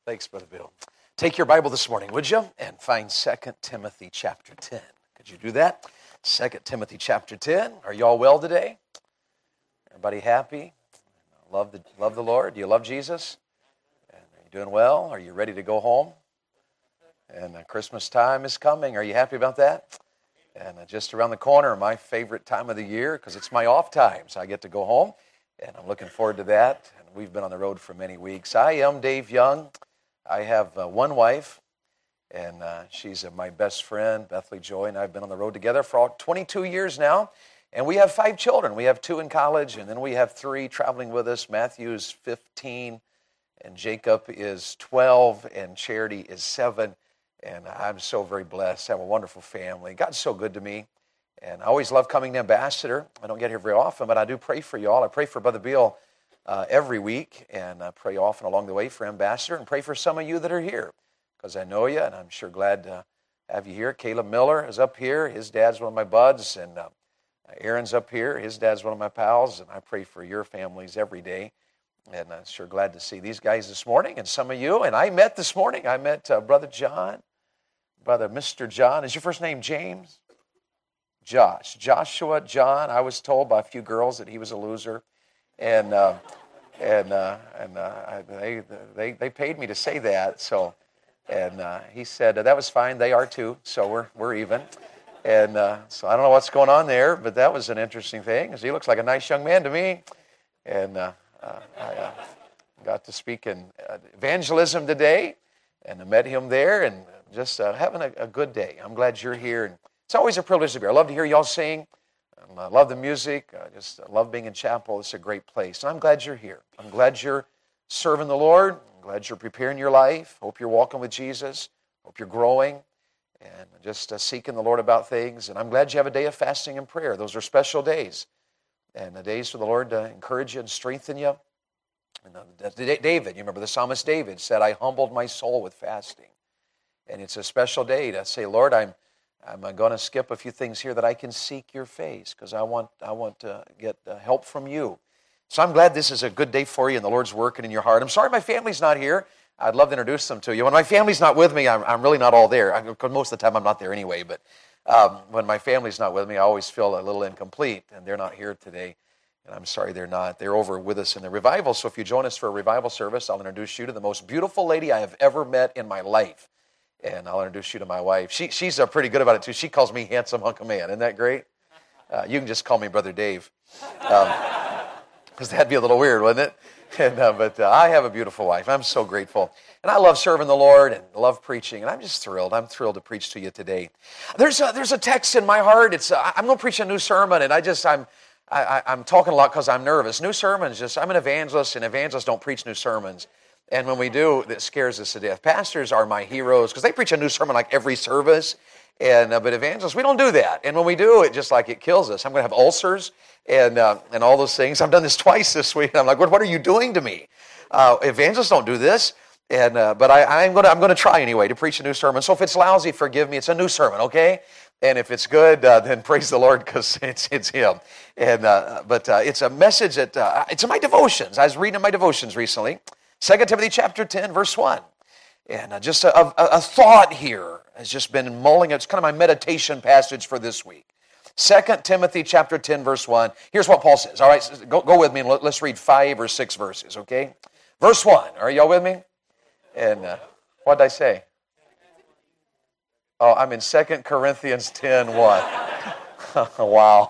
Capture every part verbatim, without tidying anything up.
Thanks, Brother Bill. Take your Bible this morning, would you? And find Second Timothy chapter ten. Could you do that? Second Timothy chapter ten. Are you all well today? Everybody happy? Love the, love the Lord? Do you love Jesus? And are you doing well? Are you ready to go home? And uh, Christmas time is coming. Are you happy about that? And uh, just around the corner, my favorite time of the year, because it's my off time, so I get to go home. And I'm looking forward to that. And we've been on the road for many weeks. I am Dave Young. I have uh, one wife, and uh, she's uh, my best friend, Bethany Joy, and I've been on the road together for all twenty-two years now. And we have five children. We have two in college, and then we have three traveling with us. Matthew is fifteen, and Jacob is twelve, and Charity is seven. And I'm so very blessed. I have a wonderful family. God's so good to me. And I always love coming to Ambassador. I don't get here very often, but I do pray for you all. I pray for Brother Bill Uh, every week, and uh, pray often along the way for Ambassador, and pray for some of you that are here, because I know you, and I'm sure glad to have you here. Caleb Miller is up here. His dad's one of my buds, and uh, Aaron's up here. His dad's one of my pals, and I pray for your families every day, and I'm sure glad to see these guys this morning, and some of you. And I met this morning, I met uh, Brother John, Brother Mister John. Is your first name James? Josh. Joshua John. I was told by a few girls that he was a loser. And uh, and uh, and uh, they they they paid me to say that. So, and uh, he said that was fine. They are too. So we're we're even. And uh, so I don't know what's going on there, but that was an interesting thing, because he looks like a nice young man to me. And uh, uh, I uh, got to speak in evangelism today, and I met him there, and just uh, having a, a good day. I'm glad you're here, and it's always a privilege to be here. I love to hear y'all sing. I love the music. I just love being in chapel. It's a great place. And I'm glad you're here. I'm glad you're serving the Lord. I'm glad you're preparing your life. Hope you're walking with Jesus. Hope you're growing and just uh, seeking the Lord about things. And I'm glad you have a day of fasting and prayer. Those are special days. And the days for the Lord to encourage you and strengthen you. And uh, David, you remember the psalmist David said, I humbled my soul with fasting. And it's a special day to say, Lord, I'm I'm going to skip a few things here that I can seek your face, because I want I want to get help from you. So I'm glad this is a good day for you, and the Lord's working in your heart. I'm sorry my family's not here. I'd love to introduce them to you. When my family's not with me, I'm, I'm really not all there. I, most of the time I'm not there anyway, but um, when my family's not with me, I always feel a little incomplete, and they're not here today. And I'm sorry they're not. They're over with us in the revival. So if you join us for a revival service, I'll introduce you to the most beautiful lady I have ever met in my life. And I'll introduce you to my wife. She, she's uh, pretty good about it, too. She calls me handsome hunk of man. Isn't that great? Uh, you can just call me Brother Dave. Because um, that'd be a little weird, wouldn't it? And, uh, but uh, I have a beautiful wife. I'm so grateful. And I love serving the Lord and love preaching. And I'm just thrilled. I'm thrilled to preach to you today. There's a, there's a text in my heart. It's uh, I'm going to preach a new sermon. And I just, I'm I, I, I'm talking a lot because I'm nervous. New sermons, just I'm an evangelist, and evangelists don't preach new sermons. And when we do, it scares us to death. Pastors are my heroes, because they preach a new sermon like every service. And uh, but evangelists, we don't do that. And when we do, it just like it kills us. I'm going to have ulcers and uh, and all those things. I've done this twice this week. And I'm like, what, what are you doing to me? Uh, evangelists don't do this. And uh, but I, I'm going to I'm going to try anyway to preach a new sermon. So if it's lousy, forgive me. It's a new sermon, okay? And if it's good, uh, then praise the Lord, because it's it's Him. And uh, but uh, it's a message that uh, it's in my devotions. I was reading my devotions recently. Second Timothy chapter ten, verse one. And uh, just a, a, a thought here has just been mulling. It's kind of my meditation passage for this week. Second Timothy chapter ten, verse one. Here's what Paul says. All right, go, go with me, and let's read five or six verses, okay? Verse one. Are y'all with me? And uh, what did I say? Oh, I'm in Second Corinthians ten, one. Wow.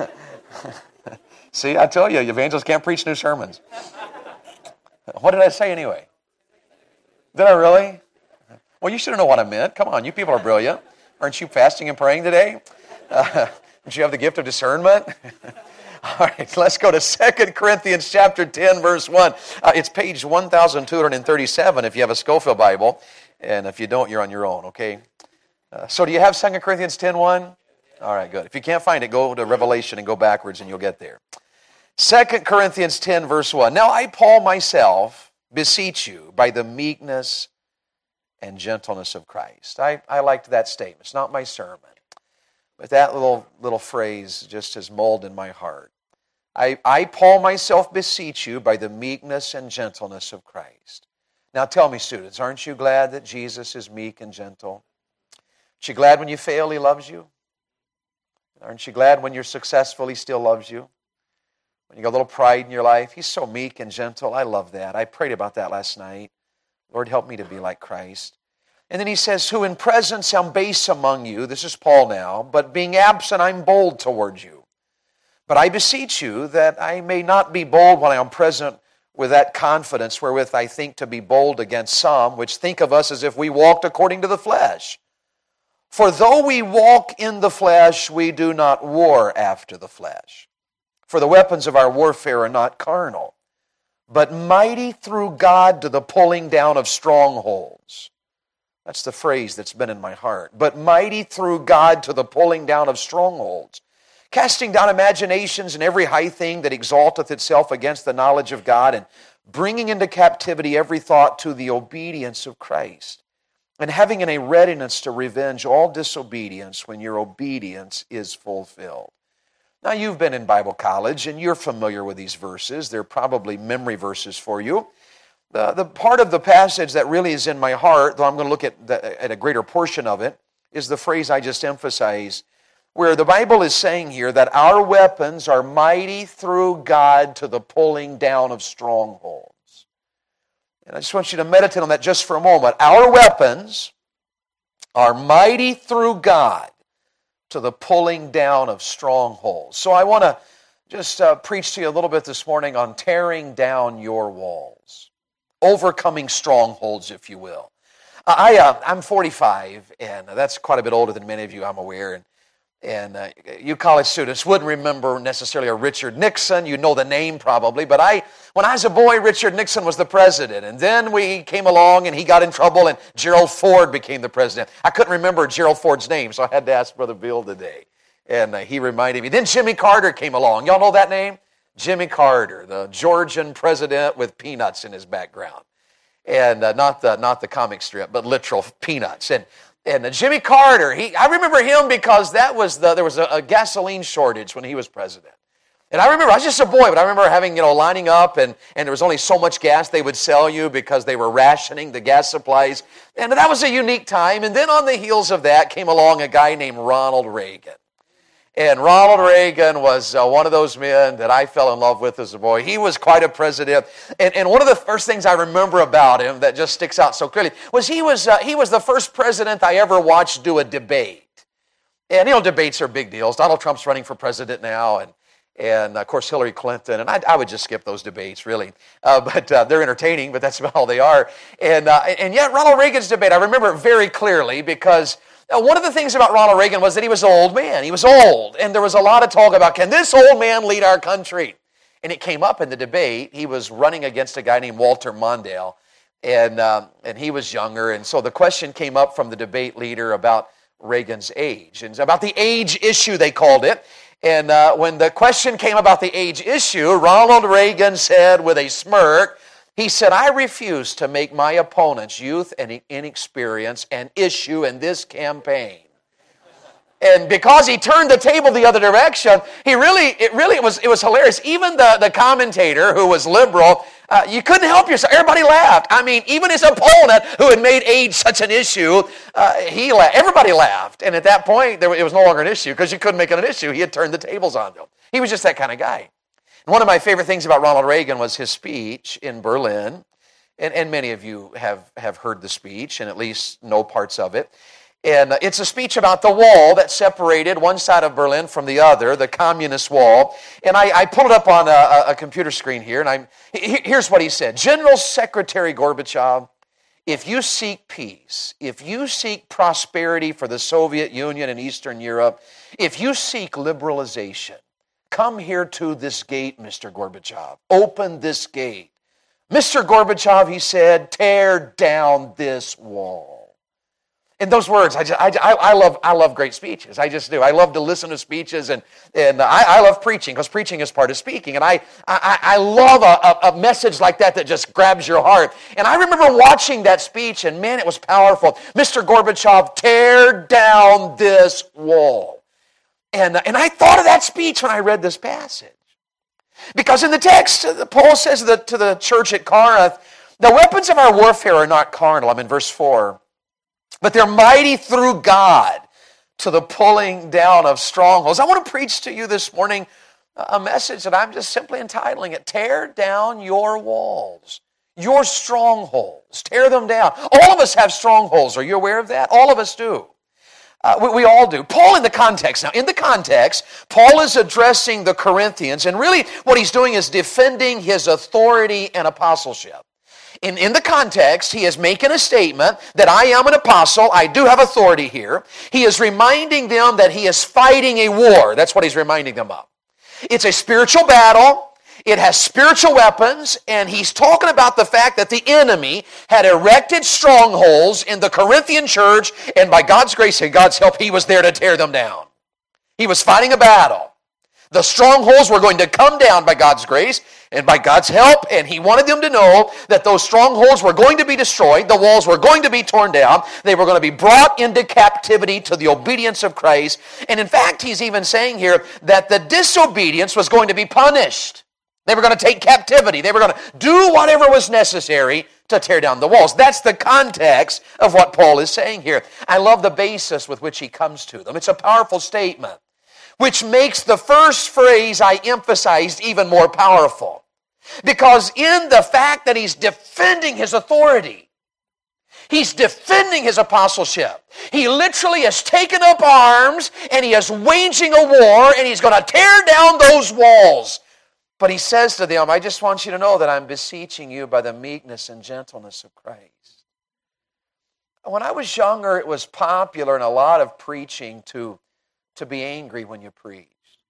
See, I tell you, evangelists can't preach new sermons. What did I say anyway? Did I really? Well, you should know what I meant. Come on, you people are brilliant. Aren't you fasting and praying today? Uh, don't you have the gift of discernment? All right, let's go to Second Corinthians chapter ten, verse one. Uh, it's page one thousand two hundred thirty-seven if you have a Scofield Bible. And if you don't, you're on your own, okay? Uh, so do you have Second Corinthians ten, one? All right, good. If you can't find it, go to Revelation and go backwards and you'll get there. Second Corinthians ten, verse one. Now I, Paul, myself, beseech you by the meekness and gentleness of Christ. I, I liked that statement. It's not my sermon. But that little little phrase just has molded in my heart. I, I, Paul, myself beseech you by the meekness and gentleness of Christ. Now tell me, students, aren't you glad that Jesus is meek and gentle? Aren't you glad when you fail, He loves you? Aren't you glad when you're successful, He still loves you? When you got a little pride in your life, He's so meek and gentle. I love that. I prayed about that last night. Lord, help me to be like Christ. And then He says, who in presence am base among you, this is Paul now, but being absent I'm bold towards you. But I beseech you that I may not be bold when I am present with that confidence wherewith I think to be bold against some, which think of us as if we walked according to the flesh. For though we walk in the flesh, we do not war after the flesh. For the weapons of our warfare are not carnal, but mighty through God to the pulling down of strongholds. That's the phrase that's been in my heart. But mighty through God to the pulling down of strongholds, casting down imaginations and every high thing that exalteth itself against the knowledge of God, and bringing into captivity every thought to the obedience of Christ, and having in a readiness to revenge all disobedience when your obedience is fulfilled. Now, you've been in Bible college, and you're familiar with these verses. They're probably memory verses for you. The, the part of the passage that really is in my heart, though I'm going to look at, the, at a greater portion of it, is the phrase I just emphasized, where the Bible is saying here that our weapons are mighty through God to the pulling down of strongholds. And I just want you to meditate on that just for a moment. Our weapons are mighty through God to the pulling down of strongholds. So I want to just uh, preach to you a little bit this morning on tearing down your walls. Overcoming strongholds, if you will. I, uh, I'm forty-five, and that's quite a bit older than many of you, I'm aware. And And uh, you college students wouldn't remember necessarily a Richard Nixon. You know the name probably. But I, when I was a boy, Richard Nixon was the president. And then we came along and he got in trouble and Gerald Ford became the president. I couldn't remember Gerald Ford's name, so I had to ask Brother Bill today. And uh, he reminded me. Then Jimmy Carter came along. Y'all know that name? Jimmy Carter, the Georgian president with peanuts in his background. And uh, not the not the comic strip, but literal peanuts. And And uh, Jimmy Carter, he, I remember him because that was the, there was a, a gasoline shortage when he was president. And I remember, I was just a boy, but I remember having, you know, lining up and, and there was only so much gas they would sell you because they were rationing the gas supplies. And that was a unique time. And then on the heels of that came along a guy named Ronald Reagan. And Ronald Reagan was uh, one of those men that I fell in love with as a boy. He was quite a president. And, and one of the first things I remember about him that just sticks out so clearly was he was uh, he was the first president I ever watched do a debate. And, you know, debates are big deals. Donald Trump's running for president now, and, and of course, Hillary Clinton. And I, I would just skip those debates, really. Uh, but uh, they're entertaining, but that's about all they are. And, uh, and yet, Ronald Reagan's debate, I remember it very clearly because Now, one of the things about Ronald Reagan was that he was an old man. He was old, and there was a lot of talk about, can this old man lead our country? And it came up in the debate. He was running against a guy named Walter Mondale, and um, and he was younger. And so the question came up from the debate leader about Reagan's age, and about the age issue, they called it. And uh, when the question came about the age issue, Ronald Reagan said with a smirk, he said, I refuse to make my opponent's youth and inexperience an issue in this campaign. And because he turned the table the other direction, he really, it really was, it was hilarious. Even the, the commentator who was liberal, uh, you couldn't help yourself. Everybody laughed. I mean, even his opponent who had made age such an issue, uh, he laughed. Everybody laughed. And at that point, there, it was no longer an issue because you couldn't make it an issue. He had turned the tables on them. He was just that kind of guy. And one of my favorite things about Ronald Reagan was his speech in Berlin. And, and many of you have, have heard the speech and at least know parts of it. And it's a speech about the wall that separated one side of Berlin from the other, the communist wall. And I, I pulled it up on a, a computer screen here, and I'm, here's what he said. General Secretary Gorbachev, if you seek peace, if you seek prosperity for the Soviet Union and Eastern Europe, if you seek liberalization, come here to this gate, Mister Gorbachev. Open this gate. Mister Gorbachev, he said, tear down this wall. In those words, I, just, I, I, love, I love great speeches. I just do. I love to listen to speeches, and, and I, I love preaching, because preaching is part of speaking. And I, I, I love a, a message like that that just grabs your heart. And I remember watching that speech, and man, it was powerful. Mister Gorbachev, tear down this wall. And, and I thought of that speech when I read this passage. Because in the text, Paul says that to the church at Corinth, The weapons of our warfare are not carnal, I'm in verse four, but they're mighty through God to the pulling down of strongholds. I want to preach to you this morning a message that I'm just simply entitling it, Tear Down Your Walls, Your Strongholds. Tear them down. All of us have strongholds. Are you aware of that? All of us do. Uh, we, we all do. Paul in the context. Now, in the context, Paul is addressing the Corinthians, and really what he's doing is defending his authority and apostleship. In, in the context, he is making a statement that I am an apostle, I do have authority here. He is reminding them that he is fighting a war. That's what he's reminding them of. It's a spiritual battle. It has spiritual weapons, and he's talking about the fact that the enemy had erected strongholds in the Corinthian church, and by God's grace and God's help, he was there to tear them down. He was fighting a battle. The strongholds were going to come down by God's grace and by God's help, and he wanted them to know that those strongholds were going to be destroyed, the walls were going to be torn down, they were going to be brought into captivity to the obedience of Christ. And in fact, he's even saying here that the disobedience was going to be punished. They were going to take captivity. They were going to do whatever was necessary to tear down the walls. That's the context of what Paul is saying here. I love the basis with which he comes to them. It's a powerful statement, which makes the first phrase I emphasized even more powerful. Because in the fact that he's defending his authority, he's defending his apostleship. He literally has taken up arms and he is waging a war and he's going to tear down those walls. But he says to them, I just want you to know that I'm beseeching you by the meekness and gentleness of Christ. When I was younger, it was popular in a lot of preaching to to be angry when you preached,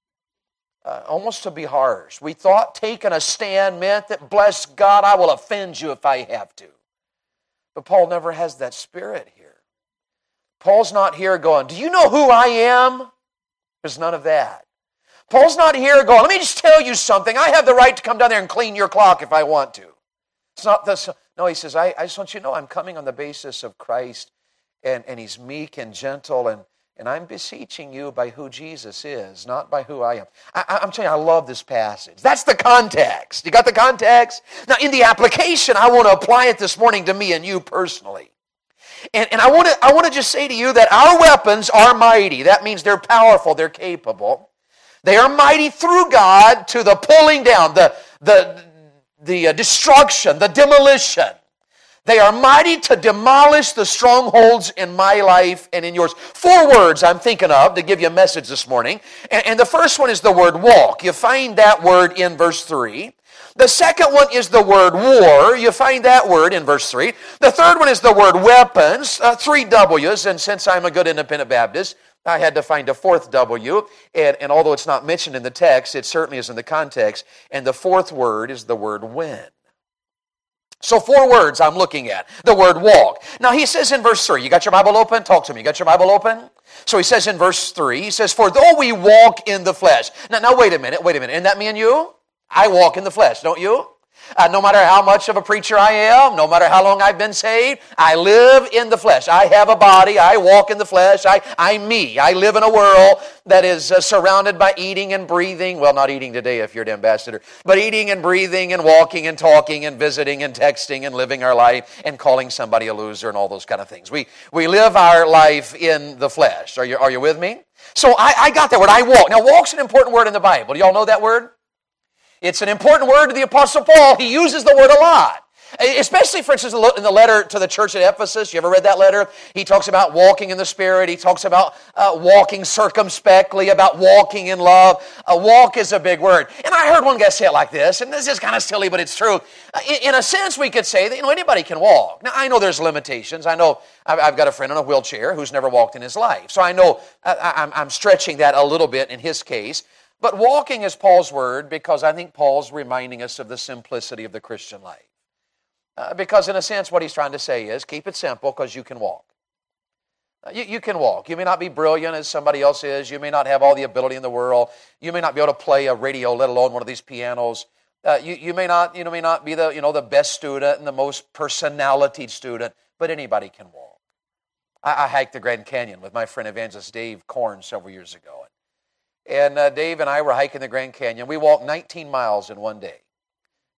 uh, almost to be harsh. We thought taking a stand meant that, bless God, I will offend you if I have to. But Paul never has that spirit here. Paul's not here going, do you know who I am? There's none of that. Paul's not here going, let me just tell you something. I have the right to come down there and clean your clock if I want to. It's not this. No, he says, I, I just want you to know I'm coming on the basis of Christ, and, and he's meek and gentle, and And I'm beseeching you by who Jesus is, not by who I am. I, I'm telling you, I love this passage. That's the context. You got the context? Now, in the application, I want to apply it this morning to me and you personally. And, and I want to I want to just say to you that our weapons are mighty. That means they're powerful, they're capable. They are mighty through God to the pulling down, the, the, the destruction, the demolition. They are mighty to demolish the strongholds in my life and in yours. Four words I'm thinking of to give you a message this morning. And, and the first one is the word walk. You find that word in verse three. The second one is the word war. You find that word in verse three. The third one is the word weapons. Uh, three W's. And since I'm a good independent Baptist, I had to find a fourth W. And, and although it's not mentioned in the text, it certainly is in the context. And the fourth word is the word when. So four words I'm looking at. The word walk. Now he says in verse three, you got your Bible open? Talk to me. You got your Bible open? So he says in verse three, he says, for though we walk in the flesh. Now, now wait a minute, wait a minute. Isn't that me and you? I walk in the flesh, don't you? Uh, no matter how much of a preacher I am, no matter how long I've been saved, I live in the flesh. I have a body. I walk in the flesh. I, I'm me. I live in a world that is uh, surrounded by eating and breathing. Well, not eating today if you're an ambassador, but eating and breathing and walking and talking and visiting and texting and living our life and calling somebody a loser and all those kind of things. We we live our life in the flesh. Are you, are you with me? So I, I got that word. I walk. Now, walk's an important word in the Bible. Do y'all know that word? It's an important word to the Apostle Paul. He uses the word a lot. Especially, for instance, in the letter to the church at Ephesus. You ever read that letter? He talks about walking in the Spirit. He talks about uh, walking circumspectly, about walking in love. A walk is a big word. And I heard one guy say it like this, and this is kind of silly, but it's true. In, in a sense, we could say that, you know, anybody can walk. Now, I know there's limitations. I know I've, I've got a friend in a wheelchair who's never walked in his life. So I know I, I'm, I'm stretching that a little bit in his case. But walking is Paul's word because I think Paul's reminding us of the simplicity of the Christian life. Uh, because in a sense what he's trying to say is keep it simple because you can walk. Uh, you, you can walk. You may not be brilliant as somebody else is. You may not have all the ability in the world. You may not be able to play a radio, let alone one of these pianos. Uh, you, you may not you know may not be the you know the best student and the most personalitied student, but anybody can walk. I, I hiked the Grand Canyon with my friend evangelist Dave Korn several years ago. And uh, Dave and I were hiking the Grand Canyon. We walked nineteen miles in one day.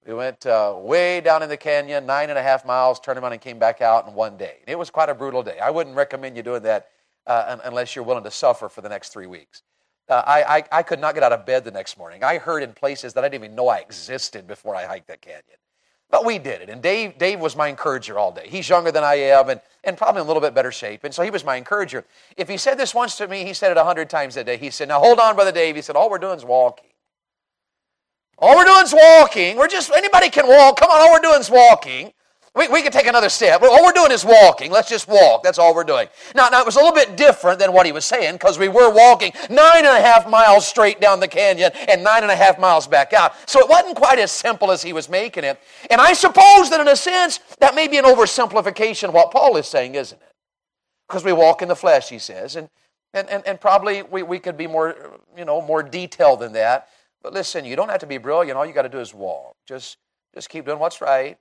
We went uh, way down in the canyon, nine and a half miles, turned around and came back out in one day. It was quite a brutal day. I wouldn't recommend you doing that uh, unless you're willing to suffer for the next three weeks. Uh, I, I, I could not get out of bed the next morning. I heard in places that I didn't even know I existed before I hiked that canyon. But we did it, and Dave Dave was my encourager all day. He's younger than I am and, and probably in a little bit better shape, and so he was my encourager. If he said this once to me, he said it a hundred times a day. He said, now hold on, Brother Dave. He said, all we're doing is walking. All we're doing is walking. We're just, anybody can walk. Come on, all we're doing is walking. We, we can take another step. All we're doing is walking. Let's just walk. That's all we're doing. Now, now it was a little bit different than what he was saying because we were walking nine and a half miles straight down the canyon and nine and a half miles back out. So it wasn't quite as simple as he was making it. And I suppose that in a sense, that may be an oversimplification of what Paul is saying, isn't it? Because we walk in the flesh, he says. And, and, and, and probably we, we could be more, you know, more detailed than that. But listen, you don't have to be brilliant. All you got to do is walk. Just, just keep doing what's right.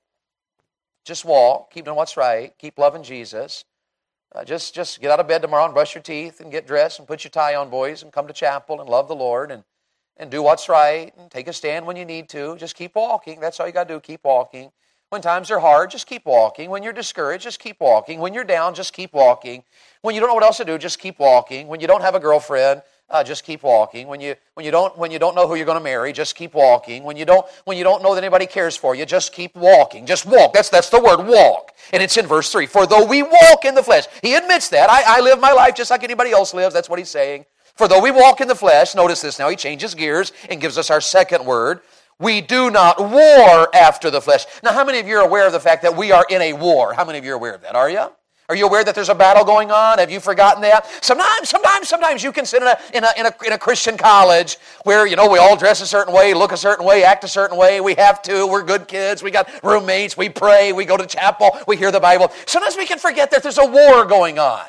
Just walk. Keep doing what's right. Keep loving Jesus. Uh, just, just get out of bed tomorrow and brush your teeth and get dressed and put your tie on, boys, and come to chapel and love the Lord and, and do what's right and take a stand when you need to. Just keep walking. That's all you got to do. Keep walking. When times are hard, just keep walking. When you're discouraged, just keep walking. When you're down, just keep walking. When you don't know what else to do, just keep walking. When you don't have a girlfriend, Uh, just keep walking. When you when you don't when you don't know who you're going to marry, just keep walking. When you don't when you don't know that anybody cares for you, just keep walking. Just walk. That's that's the word, walk. And it's in verse three. For though we walk in the flesh, he admits that. I, I live my life just like anybody else lives. That's what he's saying. For though we walk in the flesh, notice this now, he changes gears and gives us our second word. We do not war after the flesh. Now, how many of you are aware of the fact that we are in a war? How many of you are aware of that? Are you? Are you aware that there's a battle going on? Have you forgotten that? Sometimes, sometimes, sometimes you can sit in a, in a, in a, in a Christian college where, you know, we all dress a certain way, look a certain way, act a certain way. We have to. We're good kids. We got roommates. We pray. We go to chapel. We hear the Bible. Sometimes we can forget that there's a war going on.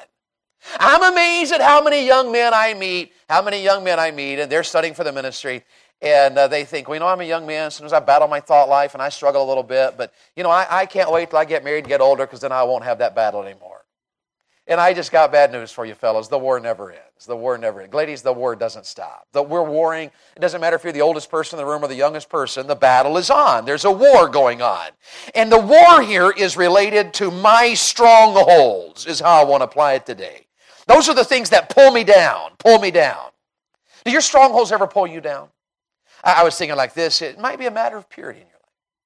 I'm amazed at how many young men I meet, how many young men I meet, and they're studying for the ministry. And uh, they think, well, you know, I'm a young man. Sometimes I battle my thought life and I struggle a little bit. But, you know, I, I can't wait till I get married and get older because then I won't have that battle anymore. And I just got bad news for you fellas. The war never ends. The war never ends. Ladies, the war doesn't stop. The, we're warring. It doesn't matter if you're the oldest person in the room or the youngest person. The battle is on. There's a war going on. And the war here is related to my strongholds is how I want to apply it today. Those are the things that pull me down, pull me down. Do your strongholds ever pull you down? I was thinking like this, it might be a matter of purity in your life.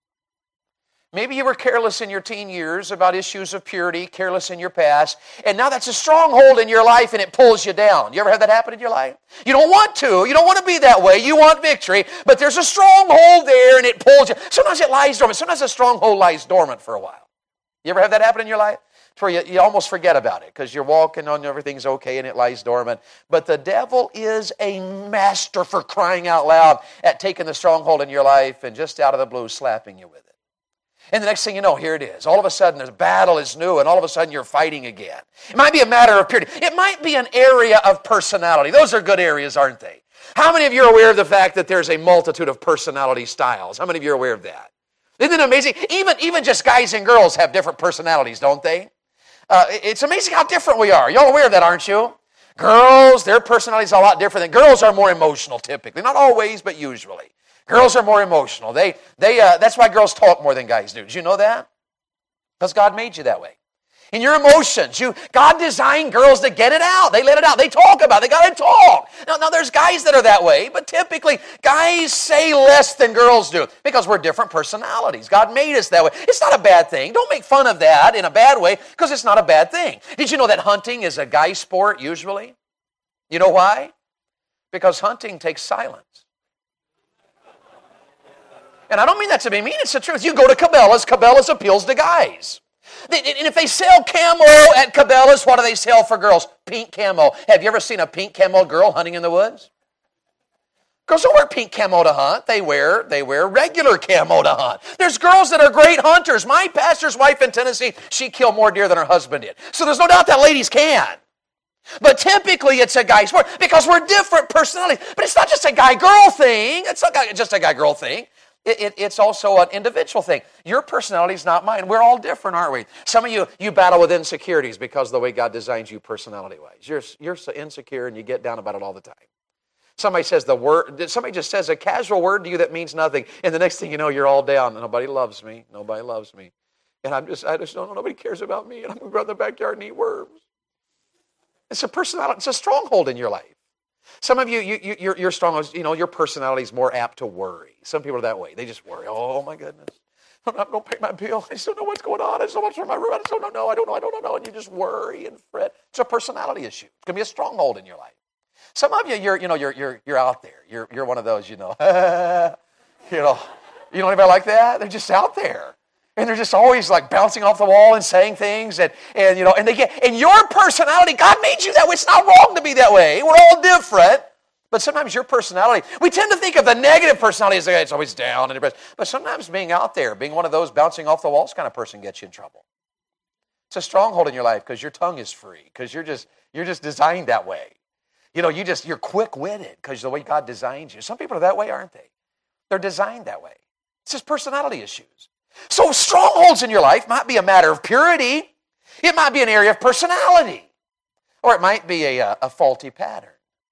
Maybe you were careless in your teen years about issues of purity, careless in your past, and now that's a stronghold in your life and it pulls you down. You ever had that happen in your life? You don't want to. You don't want to be that way. You want victory, but there's a stronghold there and it pulls you. Sometimes it lies dormant. Sometimes a stronghold lies dormant for a while. You ever have that happen in your life? Where you, you almost forget about it because you're walking on everything's okay and it lies dormant. But the devil is a master for crying out loud at taking the stronghold in your life and just out of the blue slapping you with it. And the next thing you know, here it is. All of a sudden, the battle is new, and all of a sudden, you're fighting again. It might be a matter of purity. It might be an area of personality. Those are good areas, aren't they? How many of you are aware of the fact that there's a multitude of personality styles? How many of you are aware of that? Isn't it amazing? Even, even just guys and girls have different personalities, don't they? Uh, it's amazing how different we are. Y'all aware of that, aren't you? Girls, their personalities are a lot different. Than girls are more emotional typically. Not always, but usually. Girls are more emotional. They, they, uh, that's why girls talk more than guys do. Did you know that? Because God made you that way. In your emotions, you, God designed girls to get it out. They let it out. They talk about it. They got to talk. Now, now, there's guys that are that way, but typically, guys say less than girls do because we're different personalities. God made us that way. It's not a bad thing. Don't make fun of that in a bad way because it's not a bad thing. Did you know that hunting is a guy sport usually? You know why? Because hunting takes silence. And I don't mean that to be mean. It's the truth. You go to Cabela's. Cabela's appeals to guys. And if they sell camo at Cabela's, what do they sell for girls? Pink camo. Have you ever seen a pink camo girl hunting in the woods? Girls don't wear pink camo to hunt. They wear, they wear regular camo to hunt. There's girls that are great hunters. My pastor's wife in Tennessee, she killed more deer than her husband did. So there's no doubt that ladies can. But typically it's a guy sport because we're different personalities. But it's not just a guy-girl thing. It's not just a guy-girl thing. It, it, it's also an individual thing. Your personality is not mine. We're all different, aren't we? Some of you, you battle with insecurities because of the way God designs you personality-wise. You're, you're so insecure and you get down about it all the time. Somebody says the word, somebody just says a casual word to you that means nothing, and the next thing you know, you're all down. Nobody loves me. Nobody loves me. And I'm just, I just don't know, nobody cares about me, and I'm going to go out in the backyard and eat worms. It's a personality, it's a stronghold in your life. Some of you, you, you your, your strongholds, you know, your personality is more apt to worry. Some people are that way. They just worry. Oh, my goodness. I'm not going to pay my bill. I just don't know what's going on. I just don't want to turn my room. I just don't know. I don't know. I don't know. And you just worry and fret. It's a personality issue. It's going to be a stronghold in your life. Some of you, you're, you know, you're, you're, you're out there. You're, you're one of those, you know, you know, you know anybody like that? They're just out there. And they're just always like bouncing off the wall and saying things, and, and you know, and they get, and your personality, God made you that way. It's not wrong to be that way. We're all different. But sometimes your personality, we tend to think of the negative personality as it's always down and depressed. But sometimes being out there, being one of those bouncing off the walls kind of person gets you in trouble. It's a stronghold in your life because your tongue is free, because you're just, you're just designed that way. You know, you just, you're quick-witted because the way God designed you. Some people are that way, aren't they? They're designed that way. It's just personality issues. So strongholds in your life might be a matter of purity. It might be an area of personality. Or it might be a, a faulty pattern.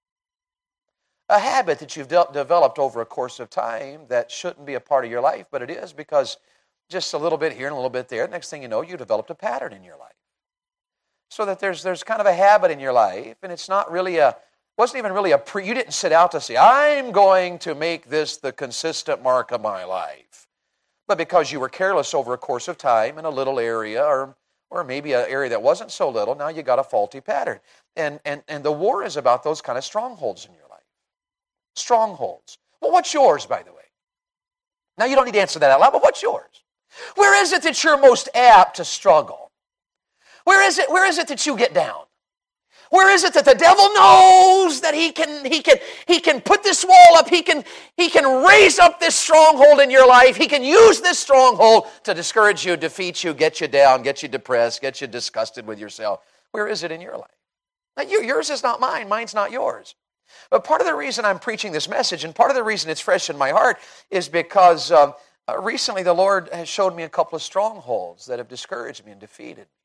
A habit that you've de- developed over a course of time that shouldn't be a part of your life, but it is because just a little bit here and a little bit there, next thing you know, you developed a pattern in your life. So that there's there's kind of a habit in your life, and it's not really a, wasn't even really a pre, you didn't set out to say, I'm going to make this the consistent mark of my life. But because you were careless over a course of time in a little area, or or maybe an area that wasn't so little, now you got a faulty pattern. And, and, and the war is about those kind of strongholds in your life. Strongholds. Well, what's yours, by the way? Now, you don't need to answer that out loud, but what's yours? Where is it that you're most apt to struggle? Where is it, where is it that you get down? Where is it that the devil knows that he can, he can, he can put this wall up, he can, he can raise up this stronghold in your life, he can use this stronghold to discourage you, defeat you, get you down, get you depressed, get you disgusted with yourself. Where is it in your life? Now, you, yours is not mine, mine's not yours. But part of the reason I'm preaching this message, and part of the reason it's fresh in my heart, is because um, uh, recently the Lord has showed me a couple of strongholds that have discouraged me and defeated me.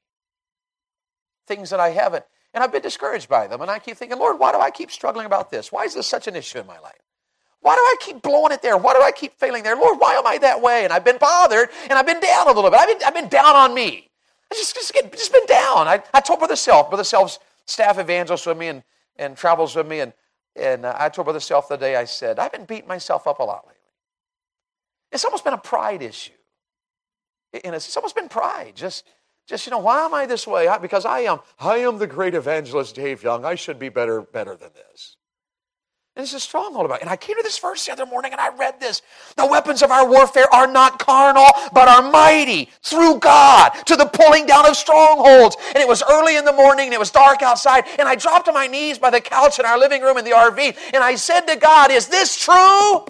Things that I haven't. And I've been discouraged by them. And I keep thinking, Lord, why do I keep struggling about this? Why is this such an issue in my life? Why do I keep blowing it there? Why do I keep failing there? Lord, why am I that way? And I've been bothered, and I've been down a little bit. I've been, I've been down on me. I've just, just, get, just been down. I, I told Brother Self, Brother Self's staff evangelist with me and, and travels with me. And, and uh, I told Brother Self the day, I said, I've been beating myself up a lot lately. It's almost been a pride issue. And it's, it's almost been pride. Just... Just, you know, why am I this way? I, because I am, I am the great evangelist Dave Young. I should be better, better than this. And it's a stronghold about it. And I came to this verse the other morning and I read this. The weapons of our warfare are not carnal, but are mighty through God to the pulling down of strongholds. And it was early in the morning and it was dark outside. And I dropped to my knees by the couch in our living room in the R V. And I said to God, is this true?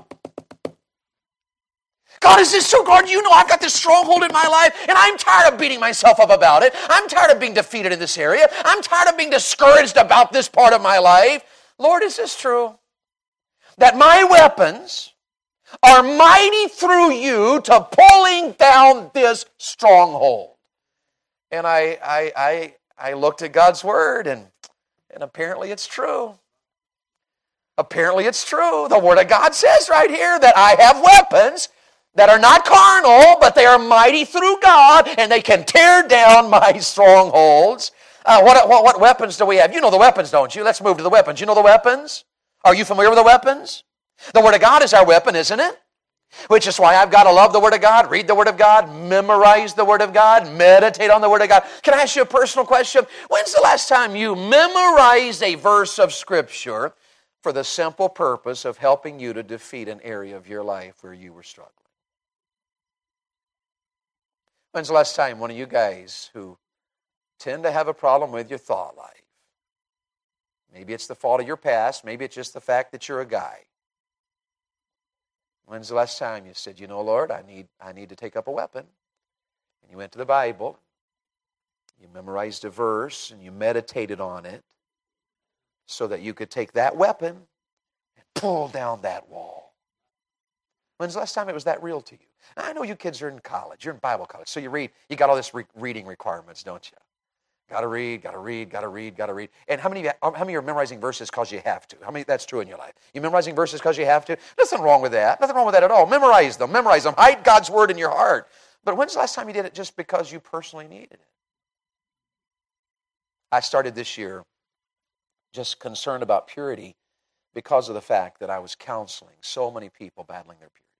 God, is this true? God, you know I've got this stronghold in my life, and I'm tired of beating myself up about it. I'm tired of being defeated in this area. I'm tired of being discouraged about this part of my life. Lord, is this true? That my weapons are mighty through you to pulling down this stronghold. And I I I, I looked at God's word, and, and apparently it's true. Apparently it's true. The word of God says right here that I have weapons that are not carnal, but they are mighty through God, and they can tear down my strongholds. Uh, what, what, what weapons do we have? You know the weapons, don't you? Let's move to the weapons. You know the weapons? Are you familiar with the weapons? The Word of God is our weapon, isn't it? Which is why I've got to love the Word of God, read the Word of God, memorize the Word of God, meditate on the Word of God. Can I ask you a personal question? When's the last time you memorized a verse of Scripture for the simple purpose of helping you to defeat an area of your life where you were struggling? When's the last time one of you guys who tend to have a problem with your thought life, maybe it's the fault of your past, maybe it's just the fact that you're a guy. When's the last time you said, you know, Lord, I need, I need to take up a weapon? And you went to the Bible, you memorized a verse, and you meditated on it so that you could take that weapon and pull down that wall. When's the last time it was that real to you? Now, I know you kids are in college. You're in Bible college. So you read, you got all this re- reading requirements, don't you? Got to read, got to read, got to read, got to read. And how many, of you, how many of you are memorizing verses because you have to? How many that's true in your life? You memorizing verses because you have to? Nothing wrong with that. Nothing wrong with that at all. Memorize them. Memorize them. Hide God's word in your heart. But when's the last time you did it just because you personally needed it? I started this year just concerned about purity because of the fact that I was counseling so many people battling their purity.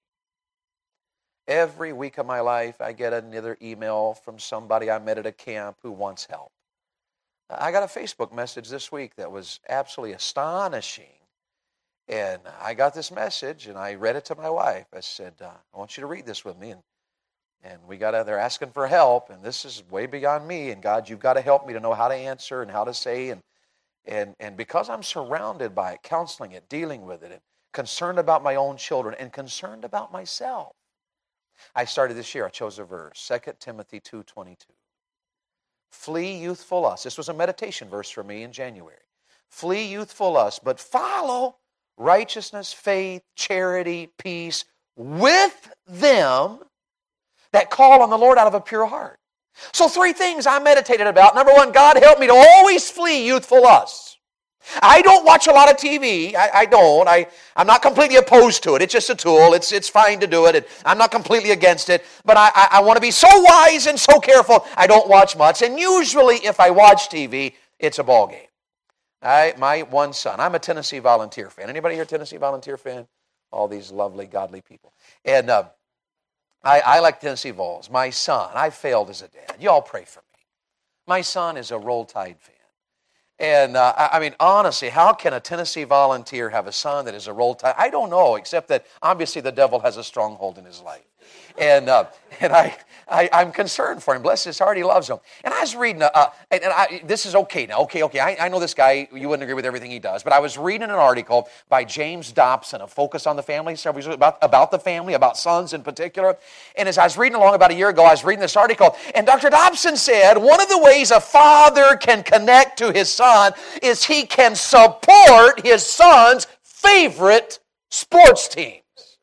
Every week of my life, I get another email from somebody I met at a camp who wants help. I got a Facebook message this week that was absolutely astonishing. And I got this message, and I read it to my wife. I said, uh, I want you to read this with me. And, and we got to, they're asking for help, and this is way beyond me. And God, you've got to help me to know how to answer and how to say. And, and, and because I'm surrounded by it, counseling it, dealing with it, and concerned about my own children, and concerned about myself, I started this year, I chose a verse, Second Timothy two twenty-two. Flee youthful lust. This was a meditation verse for me in January. Flee youthful lust, but follow righteousness, faith, charity, peace with them that call on the Lord out of a pure heart. So three things I meditated about. Number one, God help me to always flee youthful lusts. I don't watch a lot of T V. I, I don't. I, I'm not completely opposed to it. It's just a tool. It's it's fine to do it. And I'm not completely against it. But I, I, I want to be so wise and so careful, I don't watch much. And usually if I watch T V, it's a ball game. I, my one son, I'm a Tennessee Volunteer fan. Anybody here a Tennessee Volunteer fan? All these lovely, godly people. And uh, I, I like Tennessee Vols. My son, I failed as a dad. You all pray for me. My son is a Roll Tide fan. And, uh, I mean, honestly, how can a Tennessee Volunteer have a son that is a Roll Tide? I don't know, except that obviously the devil has a stronghold in his life. And uh, and I, I, I'm concerned for him. Bless his heart, he loves him. And I was reading, uh, and, and I, this is okay now. Okay, okay, I, I know this guy, you wouldn't agree with everything he does, but I was reading an article by James Dobson, a Focus on the Family, about, about the family, about sons in particular. And as I was reading along about a year ago, I was reading this article, and Doctor Dobson said, one of the ways a father can connect to his son is he can support his son's favorite sports team.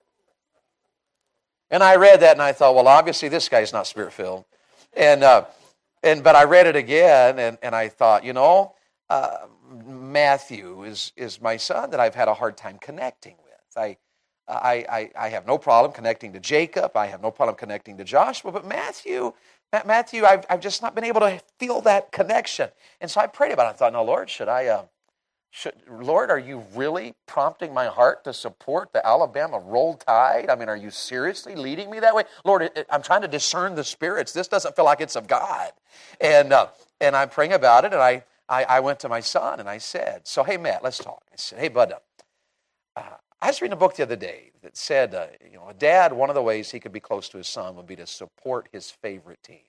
And I read that and I thought, well, obviously this guy's not spirit-filled. And uh, and but I read it again and, and I thought, you know, uh, Matthew is is my son that I've had a hard time connecting with. I, I I I have no problem connecting to Jacob. I have no problem connecting to Joshua. But Matthew, Matthew, I've I've just not been able to feel that connection. And so I prayed about it. I thought, no, Lord, should I? Uh, Should, Lord, are you really prompting my heart to support the Alabama Roll Tide? I mean, are you seriously leading me that way? Lord, it, it, I'm trying to discern the spirits. This doesn't feel like it's of God. And uh, and I'm praying about it, and I, I, I went to my son, and I said, so, hey, Matt, let's talk. I said, hey, bud, uh, I was reading a book the other day that said, uh, you know, a dad, one of the ways he could be close to his son would be to support his favorite team.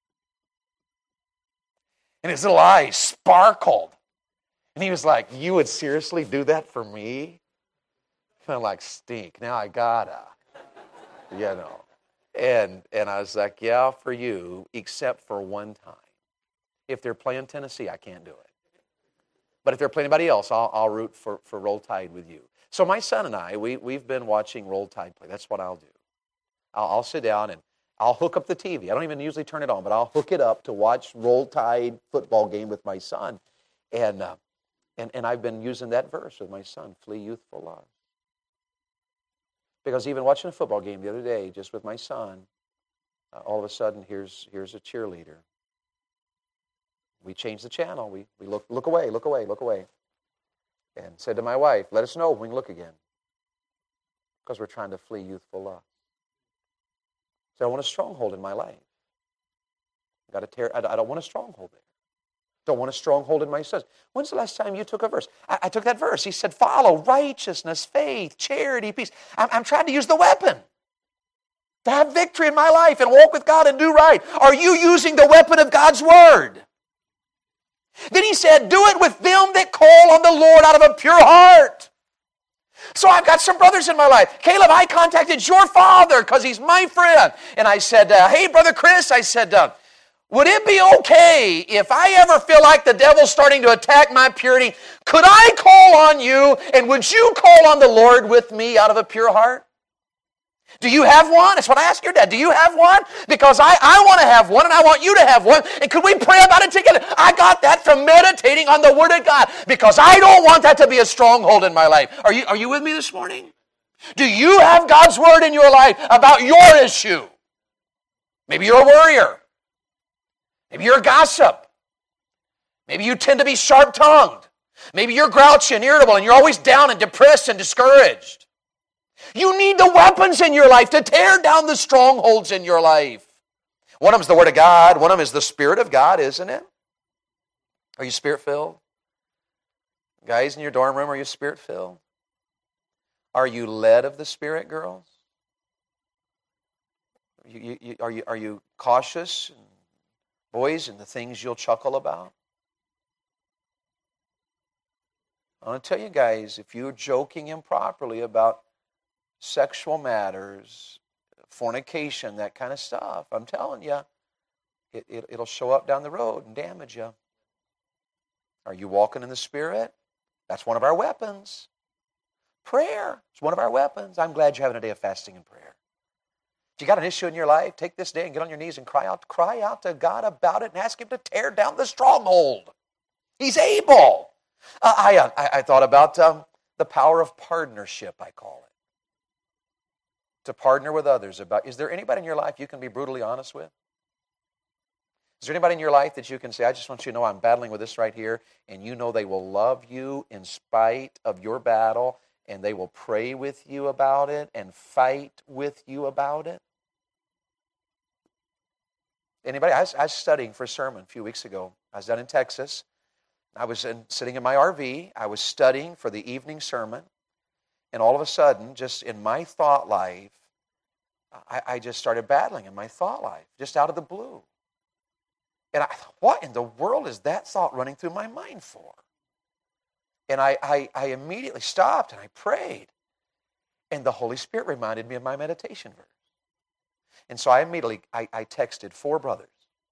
And his little eyes sparkled. And he was like, you would seriously do that for me? And I'm like, stink, now I gotta, you know. And and I was like, yeah, for you, except for one time. If they're playing Tennessee, I can't do it. But if they're playing anybody else, I'll, I'll root for, for Roll Tide with you. So my son and I, we, we've been watching Roll Tide play. That's what I'll do. I'll, I'll sit down and I'll hook up the T V. I don't even usually turn it on, but I'll hook it up to watch Roll Tide football game with my son. And uh, And, and I've been using that verse with my son, flee youthful lust. Because even watching a football game the other day, just with my son, uh, all of a sudden, here's here's a cheerleader. We changed the channel. We we look look away, look away, look away. And said to my wife, let us know when we can look again. Because we're trying to flee youthful lust. So I want a stronghold in my life. Got to tear. I, I don't want a stronghold there. Don't want a stronghold in my sons. When's the last time you took a verse? I, I took that verse. He said, follow righteousness, faith, charity, peace. I'm, I'm trying to use the weapon to have victory in my life and walk with God and do right. Are you using the weapon of God's word? Then he said, do it with them that call on the Lord out of a pure heart. So I've got some brothers in my life. Caleb, I contacted your father because he's my friend. And I said, uh, hey, Brother Chris, I said, uh, would it be okay if I ever feel like the devil's starting to attack my purity? Could I call on you, and would you call on the Lord with me out of a pure heart? Do you have one? That's what I asked your dad. Do you have one? Because I, I want to have one, and I want you to have one. And could we pray about it together? I I got that from meditating on the Word of God because I don't want that to be a stronghold in my life. Are you, are you with me this morning? Do you have God's Word in your life about your issue? Maybe you're a worrier. Maybe you're a gossip. Maybe you tend to be sharp-tongued. Maybe you're grouchy and irritable and you're always down and depressed and discouraged. You need the weapons in your life to tear down the strongholds in your life. One of them is the Word of God. One of them is the Spirit of God, isn't it? Are you Spirit-filled? Guys in your dorm room, are you Spirit-filled? Are you led of the Spirit, girls? You, you, you, are, you, are you cautious, boys, in the things you'll chuckle about? I want to tell you guys, if you're joking improperly about sexual matters, fornication, that kind of stuff, I'm telling you, it, it, it'll show up down the road and damage you. Are you walking in the Spirit? That's one of our weapons. Prayer is one of our weapons. I'm glad you're having a day of fasting and prayer. If you got an issue in your life, take this day and get on your knees and cry out, cry out to God about it and ask Him to tear down the stronghold. He's able. Uh, I, uh, I I thought about um, the power of partnership, I call it. To partner with others about, is there anybody in your life you can be brutally honest with? Is there anybody in your life that you can say, I just want you to know I'm battling with this right here, and you know they will love you in spite of your battle, and they will pray with you about it and fight with you about it? Anybody? I was, I was studying for a sermon a few weeks ago. I was down in Texas. I was in, sitting in my R V. I was studying for the evening sermon. And all of a sudden, just in my thought life, I, I just started battling in my thought life, just out of the blue. And I thought, what in the world is that thought running through my mind for? And I, I, I immediately stopped and I prayed. And the Holy Spirit reminded me of my meditation verse. And so I immediately, I, I texted four brothers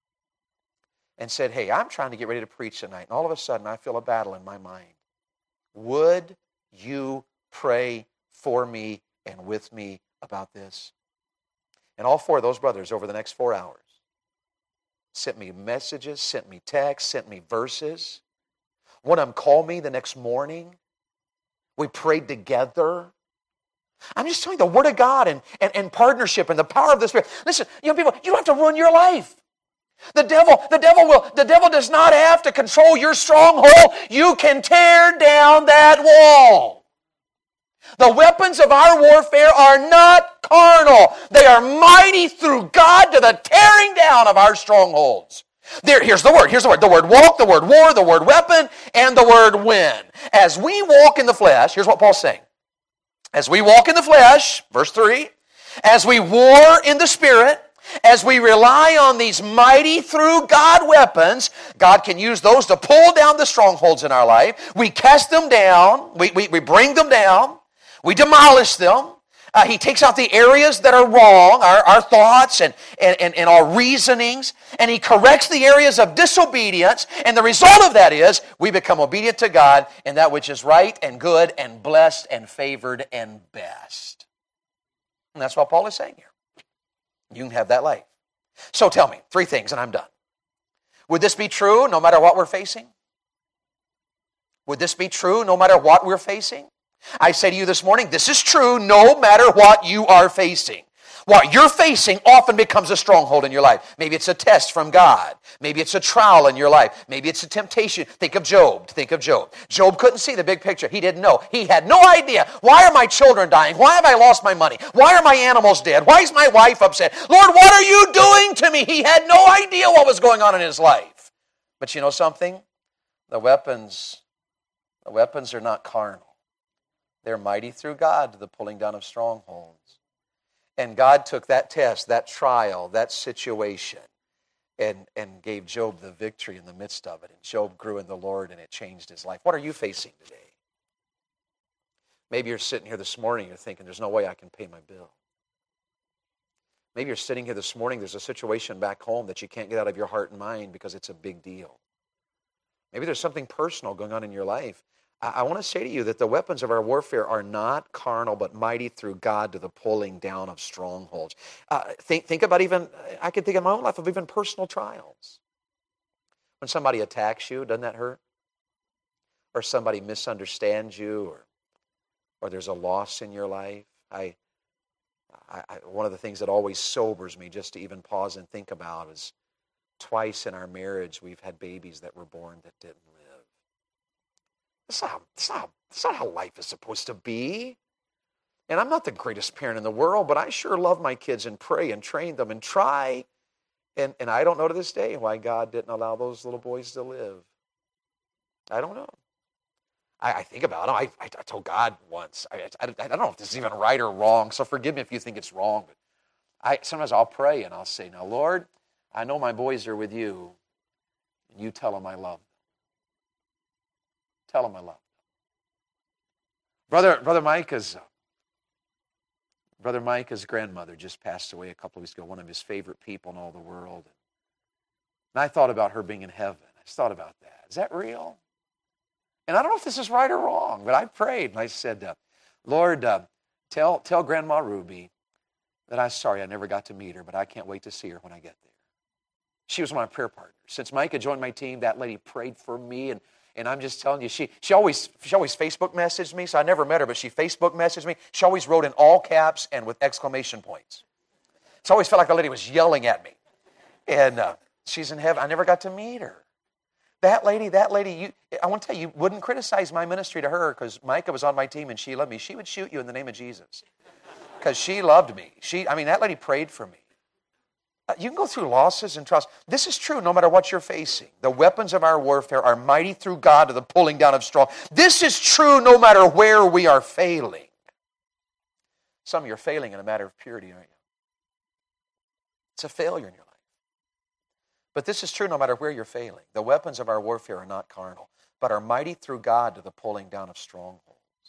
and said, hey, I'm trying to get ready to preach tonight. And all of a sudden, I feel a battle in my mind. Would you pray for me and with me about this? And all four of those brothers over the next four hours sent me messages, sent me texts, sent me verses. One of them called me the next morning. We prayed together. I'm just telling you the Word of God and, and, and partnership and the power of the Spirit. Listen, you know, people, you don't have to ruin your life. The devil, the devil will, the devil does not have to control your stronghold. You can tear down that wall. The weapons of our warfare are not carnal. They are mighty through God to the tearing down of our strongholds. There, here's the word. Here's the word. The word walk, the word war, the word weapon, and the word win. As we walk in the flesh, here's what Paul's saying. As we walk in the flesh, verse three, as we war in the Spirit, as we rely on these mighty through God weapons, God can use those to pull down the strongholds in our life. We cast them down. We, we, we bring them down. We demolish them. Uh, he takes out the areas that are wrong, our, our thoughts and, and, and, and our reasonings, and He corrects the areas of disobedience, and the result of that is we become obedient to God in that which is right and good and blessed and favored and best. And that's what Paul is saying here. You can have that life. So tell me, three things and I'm done. Would this be true no matter what we're facing? Would this be true no matter what we're facing? I say to you this morning, this is true no matter what you are facing. What you're facing often becomes a stronghold in your life. Maybe it's a test from God. Maybe it's a trial in your life. Maybe it's a temptation. Think of Job. Think of Job. Job couldn't see the big picture. He didn't know. He had no idea. Why are my children dying? Why have I lost my money? Why are my animals dead? Why is my wife upset? Lord, what are you doing to me? He had no idea what was going on in his life. But you know something? The weapons, the weapons are not carnal. They're mighty through God to the pulling down of strongholds. And God took that test, that trial, that situation, and, and gave Job the victory in the midst of it. And Job grew in the Lord, and it changed his life. What are you facing today? Maybe you're sitting here this morning, you're thinking, there's no way I can pay my bill. Maybe you're sitting here this morning, there's a situation back home that you can't get out of your heart and mind because it's a big deal. Maybe there's something personal going on in your life. I want to say to you that the weapons of our warfare are not carnal, but mighty through God to the pulling down of strongholds. Uh, think, think about even, I can think in my own life of even personal trials. When When somebody attacks you, doesn't that hurt? Or somebody misunderstands you, or or there's a loss in your life. I, I, I one of the things that always sobers me just to even pause and think about is twice in our marriage we've had babies that were born that didn't live. That's not, that's not, that's not how life is supposed to be. And I'm not the greatest parent in the world, but I sure love my kids and pray and train them and try. And, and I don't know to this day why God didn't allow those little boys to live. I don't know. I, I think about it. I, I, I told God once, I, I, I don't know if this is even right or wrong, so forgive me if you think it's wrong. But I sometimes I'll pray and I'll say, now, Lord, I know my boys are with you, and you tell them I love them. Tell them I love them. Brother, Brother Micah's, uh, Brother Micah's grandmother just passed away a couple of weeks ago, one of his favorite people in all the world. And I thought about her being in heaven. I just thought about that. Is that real? And I don't know if this is right or wrong, but I prayed and I said, uh, Lord, uh, tell, tell Grandma Ruby that I'm sorry I never got to meet her, but I can't wait to see her when I get there. She was my prayer partner. Since Micah joined my team, that lady prayed for me, and, and I'm just telling you, she, she, always, she always Facebook messaged me, so I never met her, but she Facebook messaged me. She always wrote in all caps and with exclamation points. It's always felt like the lady was yelling at me. And uh, she's in heaven. I never got to meet her. That lady, that lady, you, I want to tell you, you wouldn't criticize my ministry to her because Micah was on my team and she loved me. She would shoot you in the name of Jesus because she loved me. She, I mean, that lady prayed for me. Uh, you can go through losses and trials. This is true no matter what you're facing. The weapons of our warfare are mighty through God to the pulling down of strong. This is true no matter where we are failing. Some of you are failing in a matter of purity, aren't you? It's a failure in your life. But this is true no matter where you're failing. The weapons of our warfare are not carnal, but are mighty through God to the pulling down of strongholds.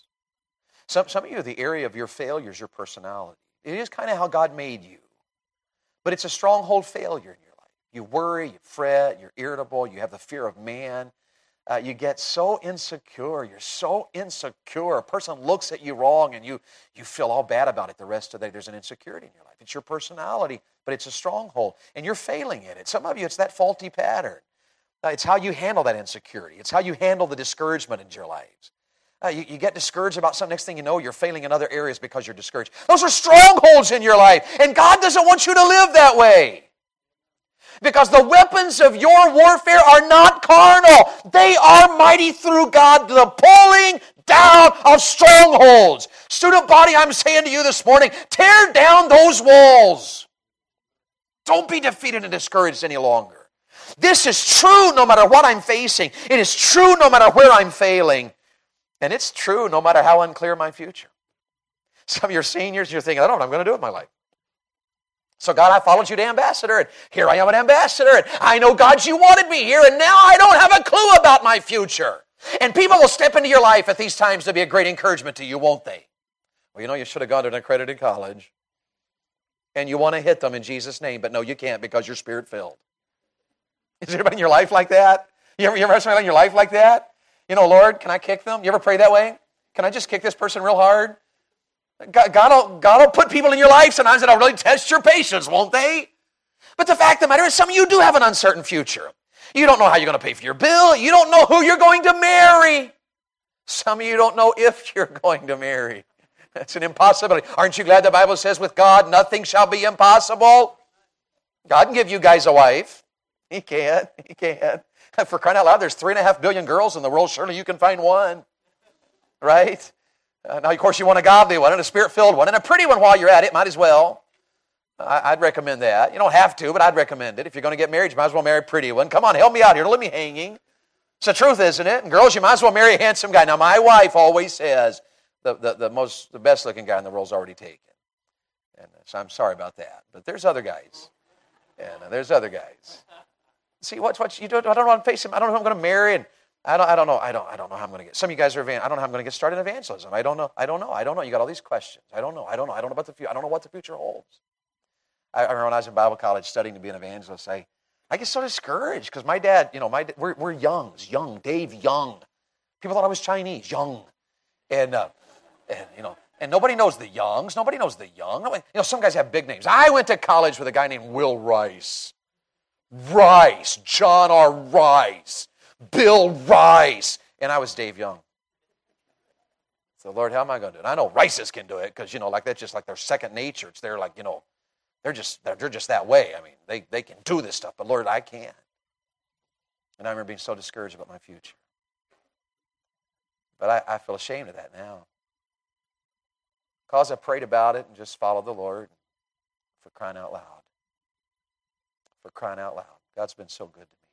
Some, some of you, the area of your failure is your personality. It is kind of how God made you. But it's a stronghold failure in your life. You worry, you fret, you're irritable, you have the fear of man. Uh, you get so insecure. You're so insecure. A person looks at you wrong and you, you feel all bad about it the rest of the day. There's an insecurity in your life. It's your personality, but it's a stronghold. And you're failing in it. Some of you, it's that faulty pattern. Uh, it's how you handle that insecurity. It's how you handle the discouragement in your lives. Uh, you, you get discouraged about something. Next thing you know, you're failing in other areas because you're discouraged. Those are strongholds in your life. And God doesn't want you to live that way. Because the weapons of your warfare are not carnal. They are mighty through God to the pulling down of strongholds. Student body, I'm saying to you this morning, tear down those walls. Don't be defeated and discouraged any longer. This is true no matter what I'm facing. It is true no matter where I'm failing. And it's true no matter how unclear my future. Some of your seniors, you're thinking, I don't know what I'm going to do with my life. So God, I followed you to ambassador, and here I am an ambassador, and I know, God, you wanted me here, and now I don't have a clue about my future. And people will step into your life at these times to be a great encouragement to you, won't they? Well, you know, you should have gone to an accredited college, and you want to hit them in Jesus' name, but no, you can't because you're Spirit-filled. Is there anybody in your life like that? You ever, you ever have somebody in your life like that? You know, Lord, can I kick them? You ever pray that way? Can I just kick this person real hard? God, God, will, God will put people in your life sometimes that'll really test your patience, won't they? But the fact of the matter is some of you do have an uncertain future. You don't know how you're going to pay for your bill. You don't know who you're going to marry. Some of you don't know if you're going to marry. That's an impossibility. Aren't you glad the Bible says with God nothing shall be impossible? God can give you guys a wife. He can. He can. For crying out loud, there's three and a half billion girls in the world. Surely you can find one. Right? Uh, now, of course, you want a godly one and a Spirit-filled one and a pretty one while you're at it. Might as well. I, I'd recommend that. You don't have to, but I'd recommend it. If you're going to get married, you might as well marry a pretty one. Come on, help me out here. Don't let me hanging. It's the truth, isn't it? And girls, you might as well marry a handsome guy. Now, my wife always says the, the, the most, the best-looking guy in the world's already taken. And so I'm sorry about that. But there's other guys. And uh, there's other guys. See, what's what you do? I don't know how I'm facing. I don't know who I'm going to marry, and I don't. I don't know. I don't. I don't know how I'm going to get. Some of you guys are. Evan, I don't know how I'm going to get started in evangelism. I don't know. I don't know. I don't know. You got all these questions. I don't know. I don't know. I don't know about the future. I don't know what the future holds. I, I remember when I was in Bible college studying to be an evangelist. I, I get so discouraged because my dad. You know, my we're we're Youngs, Young, Dave Young. People thought I was Chinese, Young, and uh, and you know, and nobody knows the Youngs. Nobody knows the Young. You know, some guys have big names. I went to college with a guy named Will Rice. Rice, John R. Rice, Bill Rice. And I was Dave Young. So, Lord, how am I going to do it? I know Rices can do it because, you know, like that's just like their second nature. It's they're like, you know, they're just they're, they're just that way. I mean, they, they can do this stuff, but Lord, I can't. And I remember being so discouraged about my future. But I, I feel ashamed of that now. Because I prayed about it and just followed the Lord. For crying out loud. For crying out loud. God's been so good to me.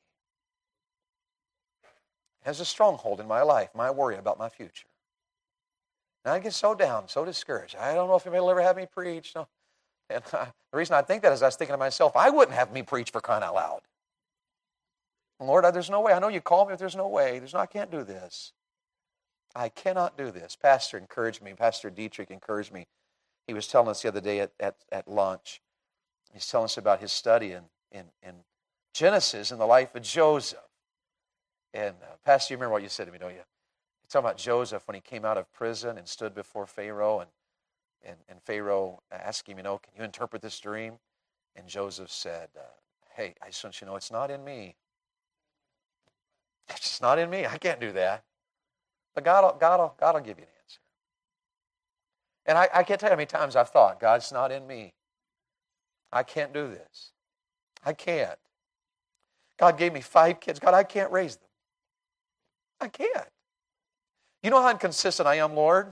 It has a stronghold in my life, my worry about my future. And I get so down, so discouraged. I don't know if anybody will ever have me preach. No. And I, the reason I think that is I was thinking to myself, I wouldn't have me preach for crying out loud. Lord, there's no way. I know you called me, but there's no way. There's no, I can't do this. I cannot do this. Pastor encouraged me. Pastor Dietrich encouraged me. He was telling us the other day at, at, at lunch. He's telling us about his study in, in, in Genesis in the life of Joseph. And uh, Pastor, you remember what you said to me, don't you? You're talking about Joseph when he came out of prison and stood before Pharaoh. And, and, and Pharaoh asked him, you know, can you interpret this dream? And Joseph said, uh, hey, I just want you to know it's not in me. It's just not in me. I can't do that. But God will, God will, God will give you an answer. And I, I can't tell you how many times I've thought, God's not in me. I can't do this. I can't. God gave me five kids. God, I can't raise them. I can't. You know how inconsistent I am, Lord?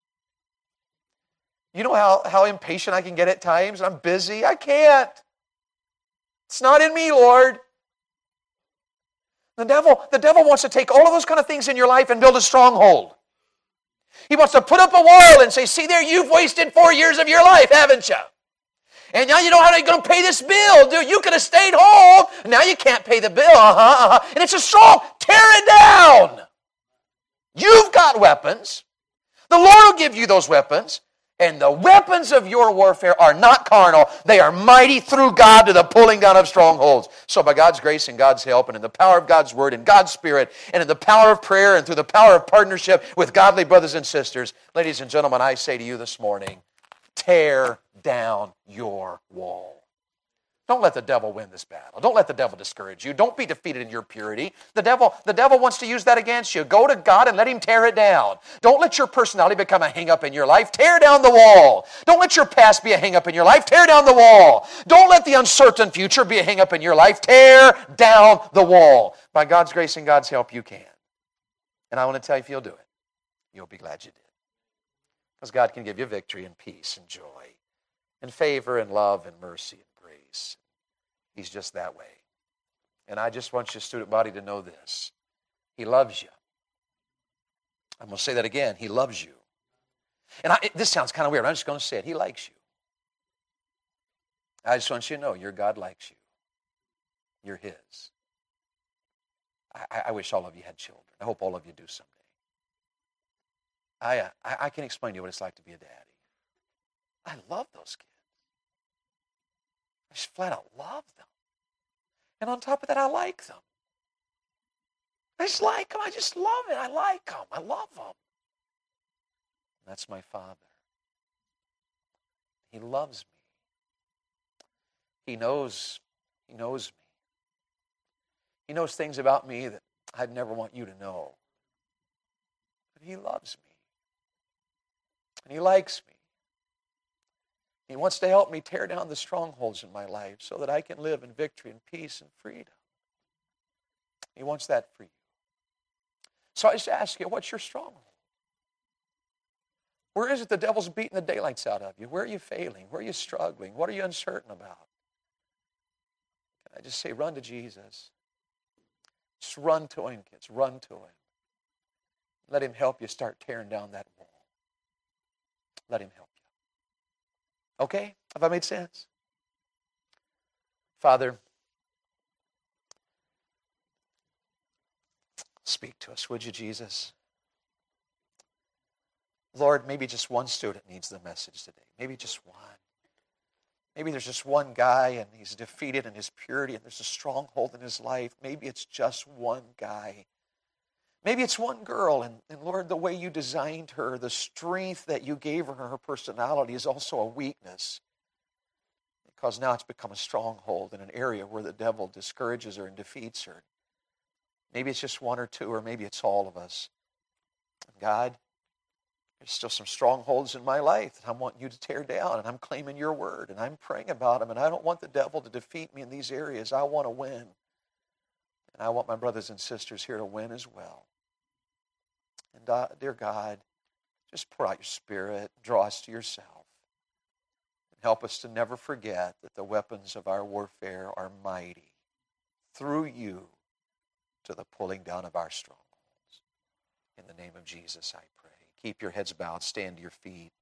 You know how, how impatient I can get at times? I'm busy. I can't. It's not in me, Lord. The devil, the devil wants to take all of those kind of things in your life and build a stronghold. He wants to put up a wall and say, see there, you've wasted four years of your life, haven't you? And now you know how you're going to pay this bill. Dude, you could have stayed home. Now you can't pay the bill. Uh-huh, uh-huh. And it's a strong, tear it down. You've got weapons. The Lord will give you those weapons. And the weapons of your warfare are not carnal. They are mighty through God to the pulling down of strongholds. So by God's grace and God's help and in the power of God's word and God's Spirit and in the power of prayer and through the power of partnership with godly brothers and sisters, ladies and gentlemen, I say to you this morning, tear down your wall. Don't let the devil win this battle. Don't let the devil discourage you. Don't be defeated in your purity. The devil, the devil wants to use that against you. Go to God and let him tear it down. Don't let your personality become a hang-up in your life. Tear down the wall. Don't let your past be a hang-up in your life. Tear down the wall. Don't let the uncertain future be a hang-up in your life. Tear down the wall. By God's grace and God's help, you can. And I want to tell you, if you'll do it, you'll be glad you did. Because God can give you victory and peace and joy and favor and love and mercy and grace. He's just that way. And I just want your student body to know this. He loves you. I'm going to say that again. He loves you. And I, it, this sounds kind of weird. I'm just going to say it. He likes you. I just want you to know your God likes you. You're His. I, I wish all of you had children. I hope all of you do someday. I, I, I can explain to you what it's like to be a daddy. I love those kids. I just flat out love them. And on top of that, I like them. I just like them. I just love it. I like them. I love them. That's my Father. He loves me. He knows, He knows me. He knows things about me that I'd never want you to know. But He loves me. And He likes me. He wants to help me tear down the strongholds in my life so that I can live in victory and peace and freedom. He wants that for you. So I just ask you, what's your stronghold? Where is it the devil's beating the daylights out of you? Where are you failing? Where are you struggling? What are you uncertain about? Can I just say, run to Jesus. Just run to Him, kids. Run to Him. Let Him help you start tearing down that wall. Let Him help you. Okay? Have I made sense? Father, speak to us, would you, Jesus? Lord, maybe just one student needs the message today. Maybe just one. Maybe there's just one guy and he's defeated in his purity and there's a stronghold in his life. Maybe it's just one guy. Maybe it's one girl, and, and Lord, the way you designed her, the strength that you gave her, her personality is also a weakness. It because now it's become a stronghold in an area where the devil discourages her and defeats her. Maybe it's just one or two, or maybe it's all of us. God, there's still some strongholds in my life that I want you to tear down, and I'm claiming your word, and I'm praying about them, and I don't want the devil to defeat me in these areas. I want to win. And I want my brothers and sisters here to win as well. And uh, dear God, just pour out your Spirit, draw us to yourself, and help us to never forget that the weapons of our warfare are mighty through you to the pulling down of our strongholds. In the name of Jesus, I pray. Keep your heads bowed, stand to your feet.